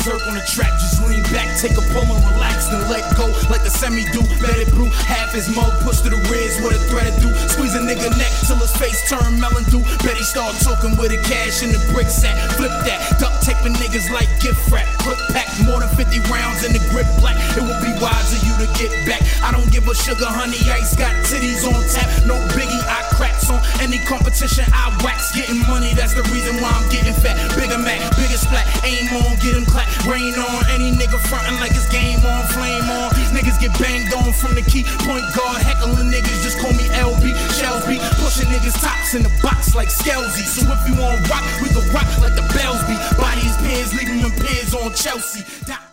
berserk on the track. Just lean back, take a pull and relax, then let go like a semi-do. Let it brew, half his mug, push to the ribs, what a thread do. Squeeze a nigga neck till his face turn melon do. Bet he start talking with the cash in the brick sack. Flip that, duct taping niggas like gift wrap. Clip pack, more than 50 rounds in the grip black. It would be wise of you to get back. I don't give a sugar, honey, ice, got titties on tap. No biggie, I cracks on any competition I wax. Getting money, that's the reason why I'm getting fat. Bigger Mac, bigger splat, aim on, get him clap. Rain on, any nigga frontin' like it's game on, flame on. These niggas get banged on from the key. Point guard, heckling niggas, just call me LB. Shelby, pushing niggas tops in the box like Skelsey. So if you want rock, we can rock like the Bells be. Body his pins, leave him in pins on Chelsea.